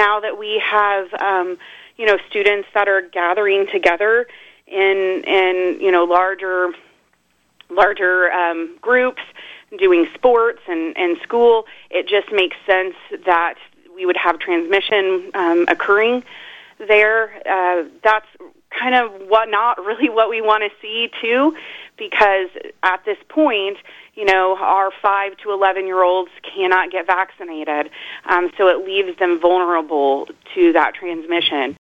now that we have, students that are gathering together in larger groups, doing sports and school, it just makes sense that we would have transmission occurring there. That's kind of not really what we want to see, too, because at this point, our 5 to 11-year-olds cannot get vaccinated, so it leaves them vulnerable to that transmission.